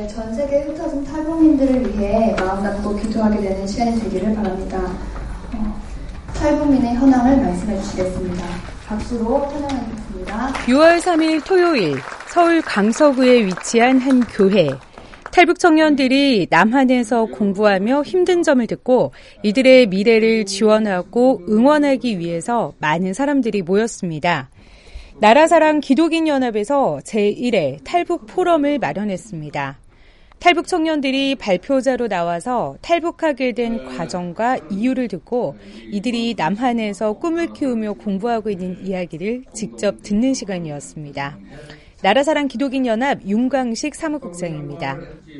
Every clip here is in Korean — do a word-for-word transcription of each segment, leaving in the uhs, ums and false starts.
전 세계 흩어진 탈북민들을 위해 마음 담고 기도하게 되는 시간이 되기를 바랍니다. 어, 탈북민의 현황을 말씀해 주시겠습니다. 박수로 찬양하겠습니다. 유월 삼일 토요일 서울 강서구에 위치한 한 교회. 탈북 청년들이 남한에서 공부하며 힘든 점을 듣고 이들의 미래를 지원하고 응원하기 위해서 많은 사람들이 모였습니다. 나라사랑 기독인연합에서 제일 회 탈북 포럼을 마련했습니다. 탈북 청년들이 발표자로 나와서 탈북하게 된 과정과 이유를 듣고 이들이 남한에서 꿈을 키우며 공부하고 있는 이야기를 직접 듣는 시간이었습니다. 나라사랑 기독인연합 윤광식 사무국장입니다.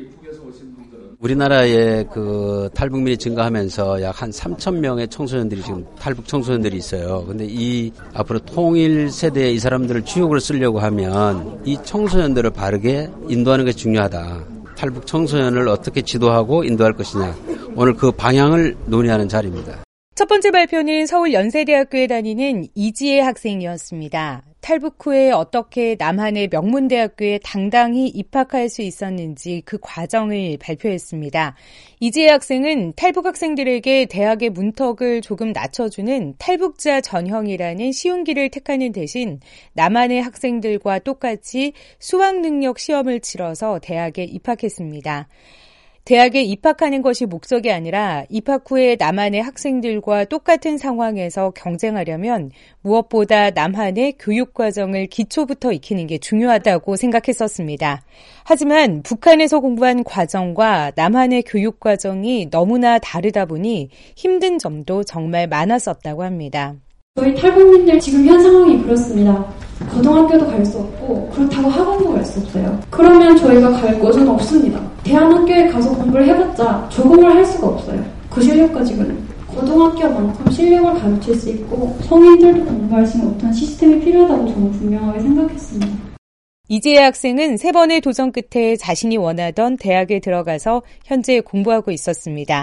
우리나라에 그 탈북민이 증가하면서 약 한 삼천 명의 청소년들이 지금 탈북 청소년들이 있어요. 근데 이 앞으로 통일 세대의 이 사람들을 주역으로 쓰려고 하면 이 청소년들을 바르게 인도하는 것이 중요하다. 탈북 청소년을 어떻게 지도하고 인도할 것이냐. 오늘 그 방향을 논의하는 자리입니다. 첫 번째 발표는 서울 연세대학교에 다니는 이지혜 학생이었습니다. 탈북 후에 어떻게 남한의 명문대학교에 당당히 입학할 수 있었는지 그 과정을 발표했습니다. 이지혜 학생은 탈북 학생들에게 대학의 문턱을 조금 낮춰주는 탈북자 전형이라는 쉬운 길을 택하는 대신 남한의 학생들과 똑같이 수학능력 시험을 치러서 대학에 입학했습니다. 대학에 입학하는 것이 목적이 아니라 입학 후에 남한의 학생들과 똑같은 상황에서 경쟁하려면 무엇보다 남한의 교육과정을 기초부터 익히는 게 중요하다고 생각했었습니다. 하지만 북한에서 공부한 과정과 남한의 교육과정이 너무나 다르다 보니 힘든 점도 정말 많았었다고 합니다. 저희 탈북민들 지금 현 상황이 그렇습니다. 고등학교도 갈 수 없고 그렇다고 학원도 갈 수 없어요. 그러면 저희가 갈 곳은 없습니다. 대안학교에 가서 공부를 해봤자 적응을 할 수가 없어요. 그 실력 가지고는. 고등학교만큼 실력을 가르칠 수 있고 성인들도 공부할 수 있는 어떤 시스템이 필요하다고 저는 분명하게 생각했습니다. 이지혜 학생은 세 번의 도전 끝에 자신이 원하던 대학에 들어가서 현재 공부하고 있었습니다.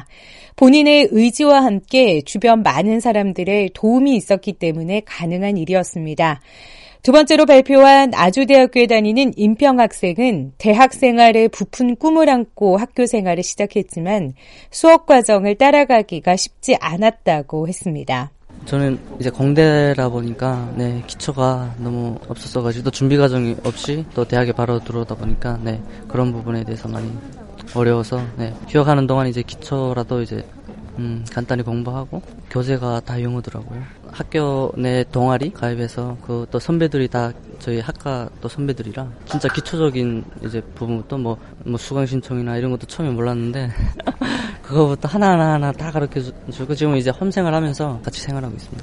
본인의 의지와 함께 주변 많은 사람들의 도움이 있었기 때문에 가능한 일이었습니다. 두 번째로 발표한 아주대학교에 다니는 임평 학생은 대학 생활에 부푼 꿈을 안고 학교 생활을 시작했지만 수업 과정을 따라가기가 쉽지 않았다고 했습니다. 저는 이제 공대라 보니까 네 기초가 너무 없었어가지고 또 준비 과정이 없이 또 대학에 바로 들어오다 보니까 네 그런 부분에 대해서 많이 어려워서 네 휴학하는 동안 이제 기초라도 이제 음 간단히 공부하고 교재가 다 영어더라고요. 학교 내 동아리 가입해서 그 또 선배들이 다 저희 학과 또 선배들이라 진짜 기초적인 이제 부분부터 뭐, 뭐 수강 신청이나 이런 것도 처음에 몰랐는데 그거부터 하나하나 하나 다 가르쳐주고 지금 이제 홈생활 하면서 같이 생활하고 있습니다.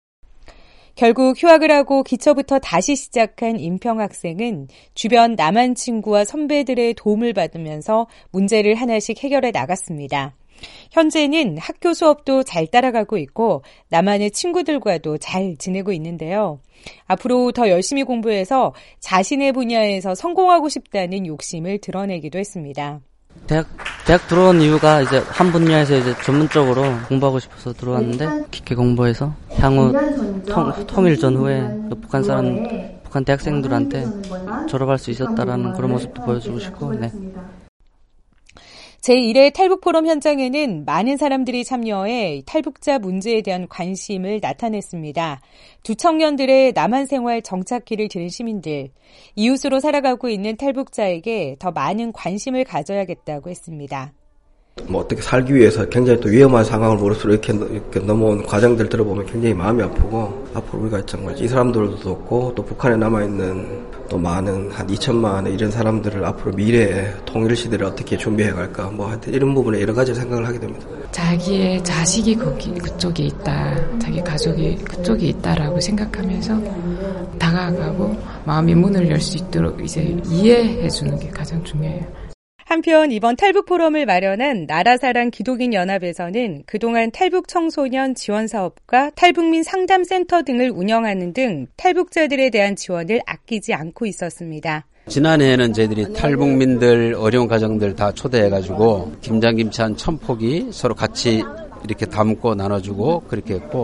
결국 휴학을 하고 기초부터 다시 시작한 임평 학생은 주변 남한 친구와 선배들의 도움을 받으면서 문제를 하나씩 해결해 나갔습니다. 현재는 학교 수업도 잘 따라가고 있고 남한의 친구들과도 잘 지내고 있는데요. 앞으로 더 열심히 공부해서 자신의 분야에서 성공하고 싶다는 욕심을 드러내기도 했습니다. 대학 대학 들어온 이유가 이제 한 분야에서 이제 전문적으로 공부하고 싶어서 들어왔는데 깊게 공부해서 향후 통, 통일 전후에 북한 사람 북한 대학생들한테 졸업할 수 있었다라는 그런 모습도 보여주고 싶고 네. 제일 회 탈북 포럼 현장에는 많은 사람들이 참여해 탈북자 문제에 대한 관심을 나타냈습니다. 두 청년들의 남한 생활 정착기를 들은 시민들, 이웃으로 살아가고 있는 탈북자에게 더 많은 관심을 가져야겠다고 했습니다. 뭐 어떻게 살기 위해서 굉장히 또 위험한 상황을 무릅쓰고 이렇게, 이렇게 넘어온 과정들 들어보면 굉장히 마음이 아프고 앞으로 우리가 정말 이 사람들도 돕고 또 북한에 남아있는 또 많은 한 이천만의 이런 사람들을 앞으로 미래의 통일 시대를 어떻게 준비해 갈까 뭐 하여튼 이런 부분에 여러 가지 생각을 하게 됩니다. 자기의 자식이 거기 그쪽에 있다, 자기 가족이 그쪽에 있다라고 생각하면서 다가가고 마음의 문을 열 수 있도록 이제 이해해 주는 게 가장 중요해요. 한편 이번 탈북 포럼을 마련한 나라사랑 기독인연합에서는 그동안 탈북 청소년 지원 사업과 탈북민 상담센터 등을 운영하는 등 탈북자들에 대한 지원을 아끼지 않고 있었습니다. 지난해에는 저희들이 탈북민들 어려운 가정들 다 초대해가지고 김장 김치 한 천 포기 서로 같이 이렇게 담고 나눠주고 그렇게 했고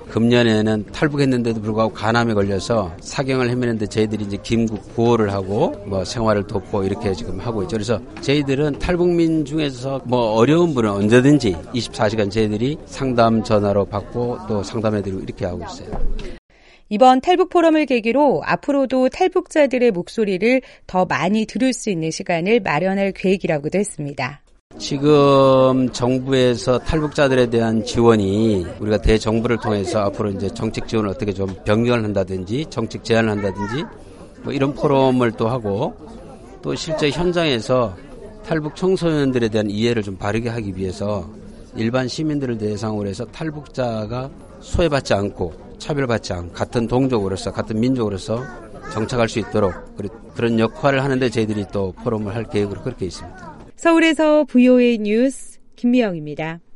금년에는 탈북했는데도 불구하고 간암에 걸려서 사경을 헤매는데 저희들이 이제 긴급 구호를 하고 뭐 생활을 돕고 이렇게 지금 하고 있죠. 그래서 저희들은 탈북민 중에서 뭐 어려운 분은 언제든지 이십사 시간 저희들이 상담 전화로 받고 또 상담해드리고 이렇게 하고 있어요. 이번 탈북 포럼을 계기로 앞으로도 탈북자들의 목소리를 더 많이 들을 수 있는 시간을 마련할 계획이라고도 했습니다. 지금 정부에서 탈북자들에 대한 지원이 우리가 대정부를 통해서 앞으로 이제 정책 지원을 어떻게 좀 변경을 한다든지 정책 제안을 한다든지 뭐 이런 포럼을 또 하고 또 실제 현장에서 탈북 청소년들에 대한 이해를 좀 바르게 하기 위해서 일반 시민들을 대상으로 해서 탈북자가 소외받지 않고 차별받지 않고 같은 동족으로서 같은 민족으로서 정착할 수 있도록 그런 역할을 하는데 저희들이 또 포럼을 할 계획으로 그렇게 있습니다. 서울에서 브이오에이 뉴스 김미영입니다.